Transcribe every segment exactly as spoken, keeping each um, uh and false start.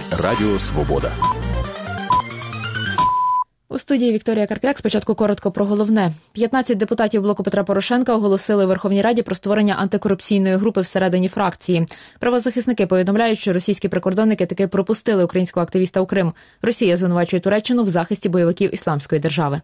Радіо Свобода. У студії Вікторія Карп'як. Спочатку коротко про головне. п'ятнадцять депутатів блоку Петра Порошенка оголосили у Верховній Раді про створення антикорупційної групи всередині фракції. Правозахисники повідомляють, що російські прикордонники таки пропустили українського активіста у Крим. Росія звинувачує Туреччину в захисті бойовиків Ісламської держави.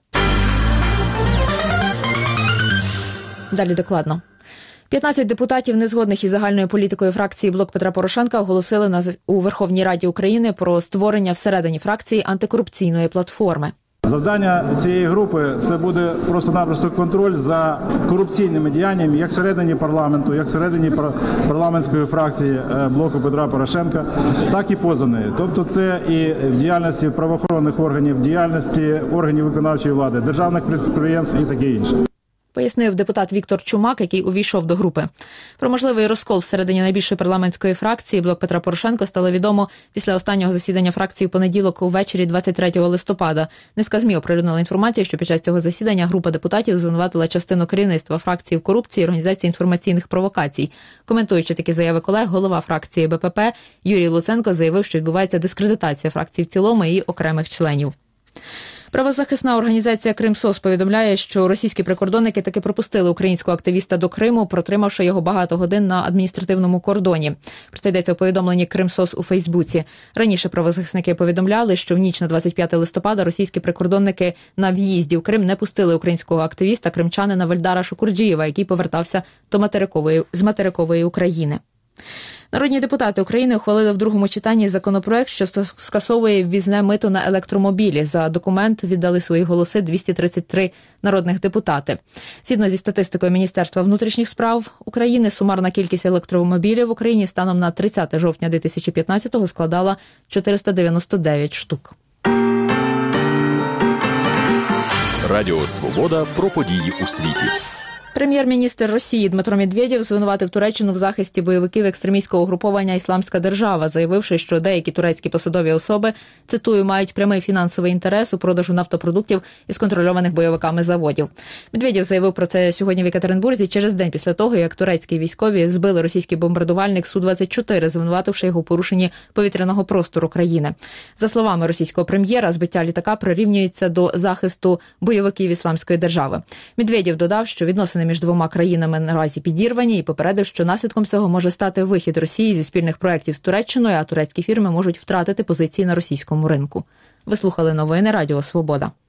Далі докладно. п'ятнадцять депутатів, незгодних із загальною політикою фракції «Блок Петра Порошенка», оголосили на, у Верховній Раді України про створення всередині фракції антикорупційної платформи. Завдання цієї групи – це буде просто-напросто контроль за корупційними діяннями як всередині парламенту, як всередині парламентської фракції блоку Петра Порошенка, так і поза нею. Тобто це і в діяльності правоохоронних органів, в діяльності органів виконавчої влади, державних підприємств і таке інше. Пояснив депутат Віктор Чумак, який увійшов до групи. Про можливий розкол всередині найбільшої парламентської фракції «Блок Петра Порошенка» стало відомо після останнього засідання фракції у понеділок увечері двадцять третього листопада. Низка ЗМІ оприлюднила інформацію, що під час цього засідання група депутатів звинуватила частину керівництва фракції в корупції і організації інформаційних провокацій. Коментуючи такі заяви колег, голова фракції БПП Юрій Луценко заявив, що відбувається дискредитація фракції в цілому і її окремих членів. Правозахисна організація «Кримсос» повідомляє, що російські прикордонники таки пропустили українського активіста до Криму, протримавши його багато годин на адміністративному кордоні. Про це йдеться у повідомленні «Кримсос» у Фейсбуці. Раніше правозахисники повідомляли, що в ніч на двадцять п'яте листопада російські прикордонники на в'їзді в Крим не пустили українського активіста, кримчанина Вальдара Шукурджієва, який повертався до материкової, з материкової України. Народні депутати України ухвалили в другому читанні законопроект, що скасовує ввізне мито на електромобілі. За документ віддали свої голоси двісті тридцять три народних депутати. Згідно зі статистикою Міністерства внутрішніх справ України, сумарна кількість електромобілів в Україні станом на тридцяте жовтня дві тисячі п'ятнадцятого складала чотириста дев'яносто дев'ять штук. Радіо Свобода про події у світі. Прем'єр-міністр Росії Дмитро Медведєв звинуватив Туреччину в захисті бойовиків екстремістського угруповання «Ісламська держава», заявивши, що деякі турецькі посадові особи, цитую, мають прямий фінансовий інтерес у продажу нафтопродуктів із контрольованих бойовиками заводів. Медведєв заявив про це сьогодні в Екатеринбурзі через день після того, як турецькі військові збили російський бомбардувальник Су двадцять чотири, звинувативши його у порушенні повітряного простору країни. За словами російського прем'єра, збиття літака прирівнюється до захисту бойовиків Ісламської держави. Медведєв додав, що відносини між двома країнами наразі підірвані і попередив, що наслідком цього може стати вихід Росії зі спільних проєктів з Туреччиною, а турецькі фірми можуть втратити позиції на російському ринку. Ви слухали новини Радіо Свобода.